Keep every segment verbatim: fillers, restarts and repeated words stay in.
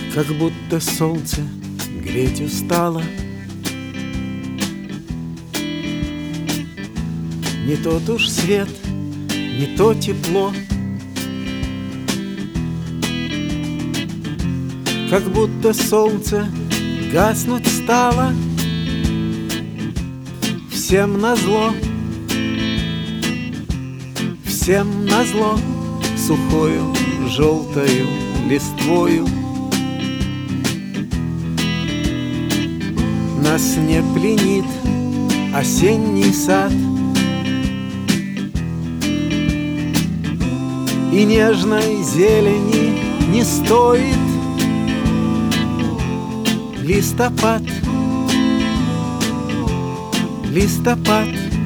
Как будто солнце греть устало. Не тот уж свет, не то тепло. Как будто солнце гаснуть стало. Всем назло, всем назло, сухою желтою листвою. Нас не пленит осенний сад, и нежной зелени не стоит листопад. Листопад.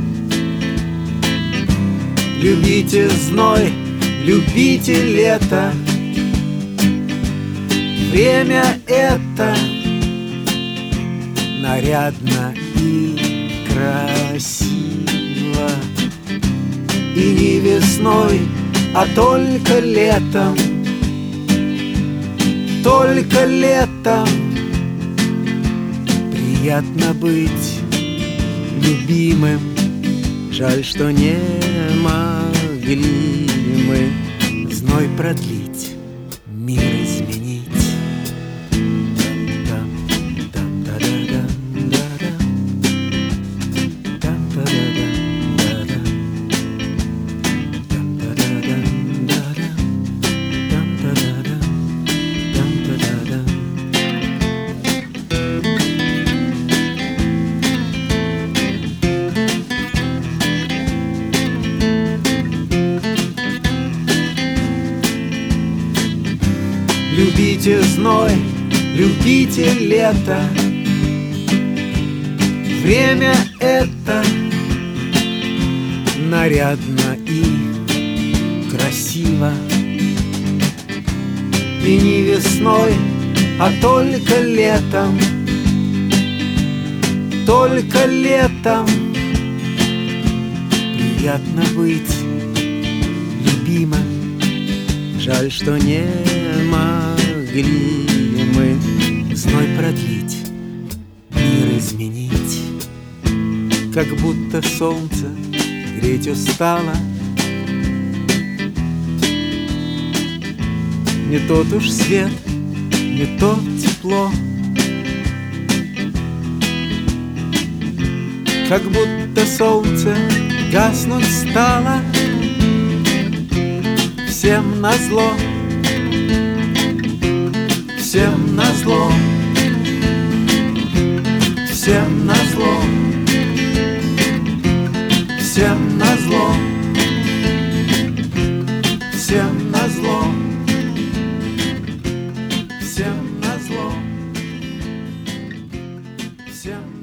Любите зной, любите лето. Время это нарядно и красиво. И не весной, а только летом. Только летом приятно быть любимым. Жаль, что не могли мы зной продлить, мир изменить. Любите зной, любите лето. Время это нарядно и красиво. И не весной, а только летом. Только летом приятно быть любимым. Жаль, что не могли мы зной продлить, мир изменить. Как будто солнце греть устало. Не тот уж свет, не то тепло. Как будто солнце гаснуть стало. Всем назло, всем назло, всем назло, всем назло, всем назло, всем назло, всем